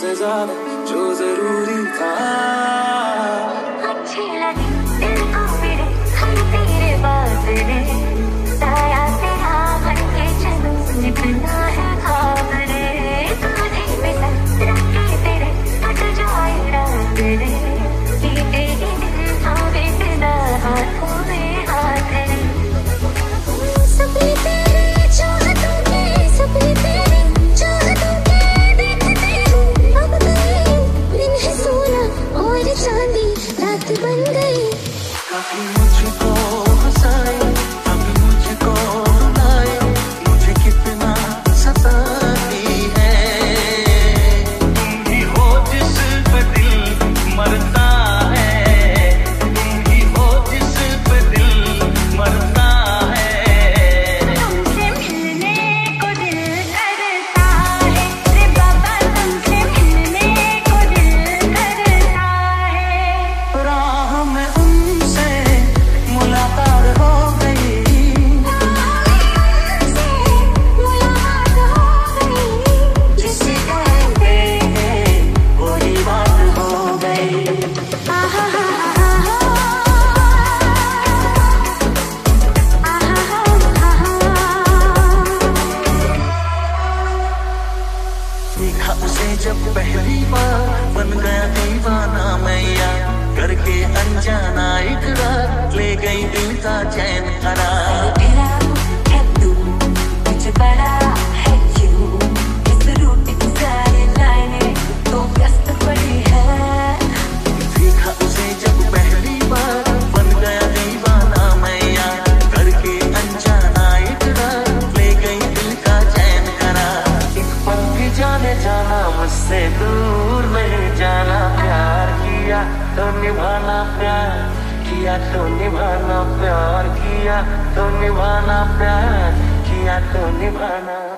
से ज्यादा जो जरूरी था। अच्छी लगी दिल को मेरे हम तेरे बादले, साया तेरा बन के चलूं निकलना है ख्वाब रे, कांधे पे सर रख के तेरे कट जाए रात रे, बीते दिन हम बीतना हाथों में हाथ रे। सपने तेरे चाहतों के, सपने तेरे चाहतों के देखते हूँ अब गए दिन है सोना और चांदी रात बन गई। कभी मुझको हंसाए कभी मुझको रुलाए, मुझे कितना सताती है। तुम ही हो जिस पे दिल मरता है, तुम ही हो जिस पे दिल मरता है। तुमसे मिलने को दिल करता है रे बाबा, तुमसे मिलने को दिल करता है। राह में उनसे मुलाकात हो गई, मुलाकात हो गई, जिसे कहते हैं वही बात हो गई। आहा देखा उसे जब पहली बार बन गया दीवाना मैया, करके अनजाना इकरार ले गई दिल का चैन करार। तेरा है तू मुझे बड़ा है क्यों, इस रूट की सारी लाइनें तो व्यस्त पड़ी है। देखा उसे जब पहली बार बन गया दीवाना मैया, करके अनजाना इकरार ले गई दिल का चैन करार। एक पल भी जाने जाना मुझसे दूर नहीं जाना, प्यार किया तो निभाना, प्यार किया तो निभाना, प्यार किया तो निभाना, प्यार किया तो निभाना।